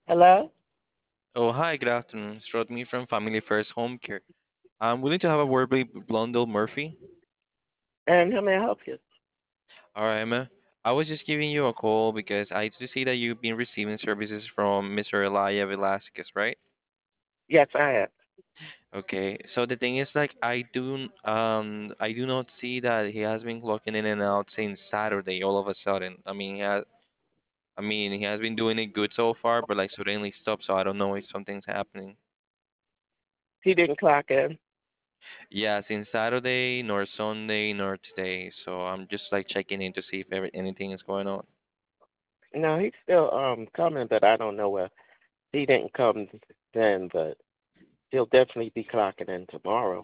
Hello? Oh, hi, good afternoon. It's Rodney from Family First Home Care. I'm willing to have a word with Blondell Murphy. And how may I help you? All right, Emma. I was just giving you a call because I do see that you've been receiving services from Mr. Elia Velasquez, right? Yes, I have. Okay. So the thing is, like, I do not see that he has been clocking in and out since Saturday all of a sudden. He has been doing it good so far, but like suddenly stopped. So I don't know if something's happening. He didn't clock in. Yeah, since Saturday, nor Sunday, nor today. So I'm just like checking in to see if anything is going on. No, he's still coming, but I don't know where he didn't come then, but he'll definitely be clocking in tomorrow.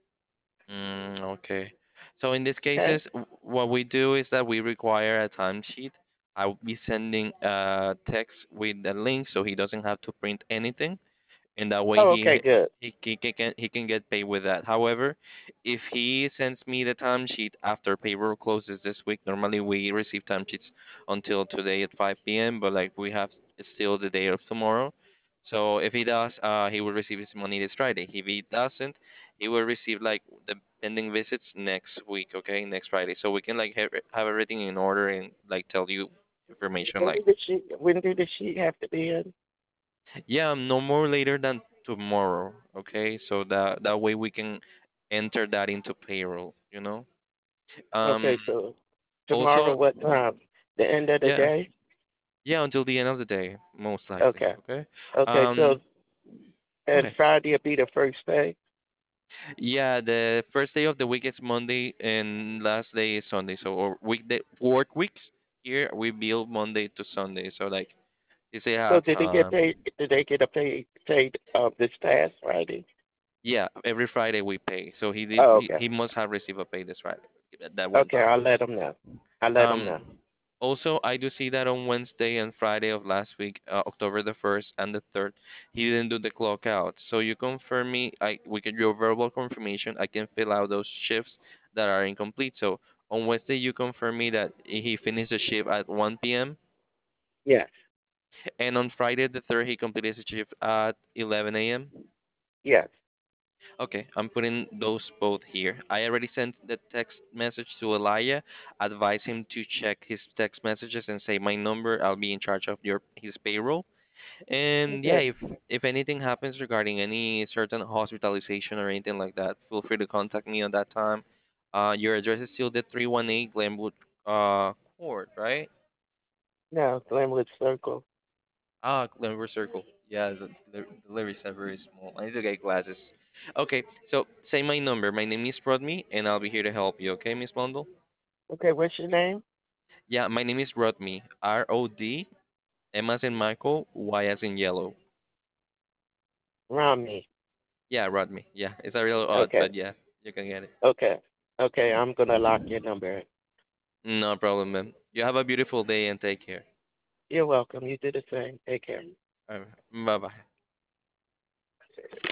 Okay. So in these Okay? cases, what we do is that we require a timesheet. I will be sending a text with the link so he doesn't have to print anything. And that way Oh, okay, good. he can get paid with that. However, if he sends me the timesheet after payroll closes this week, normally we receive timesheets until today at 5 p.m. But like we have still the day of tomorrow. So if he does, he will receive his money this Friday. If he doesn't, he will receive like the pending visits next week, okay, next Friday. So we can like have everything in order and like tell you information like When do the sheet have to be in? yeah, no more later than tomorrow. Okay, so that way we can enter that into payroll, you know. Um, Okay, so tomorrow also, what time? The end of the yeah, day? yeah, until the end of the day, most likely. Okay. Okay. Okay, Um, so and okay. Friday will be the first day? Yeah, the first day of the week is Monday and last day is Sunday. So or weekday work weeks here we build Monday to Sunday. So like you say So have did he get paid? Did they get a paid this past Friday? yeah, every Friday we pay. So Oh, okay. he must have received a pay this Friday that one Okay, time. I'll let him know. I'll let him Um, know. Also, I do see that on Wednesday and Friday of last week, October the 1st and the 3rd, he didn't do the clock out. So you confirm me, we get your verbal confirmation. I can fill out those shifts that are incomplete. So on Wednesday, you confirm me that he finished the shift at 1 p.m. Yes, And on Friday the 3rd, he completed his shift at 11 a.m. yes. Okay, I'm putting those both here. I already sent the text message to Elia, advise him to check his text messages and say my number. I'll be in charge of your his payroll. And yeah, Okay. if anything happens regarding any certain hospitalization or anything like that, feel free to contact me on that time. Your address is still the 318 Glenwood Court, right? Now, Glenwood Circle. Ah, Glenwood Circle. Yeah, the deliveries are very small. I need to get glasses. Okay, so say my number. My name is Rodney, and I'll be here to help you. Okay, Miss Bundle? Okay, what's your name? Yeah, my name is Rodney. Rod, M as in Michael, Y as in yellow. Romney. Yeah, Rodney. Yeah, it's a real odd, Okay, but yeah, you can get it. okay. Okay, I'm gonna lock your number in. No problem, man. You have a beautiful day and take care. You're welcome. You do the same. Take care. Bye bye.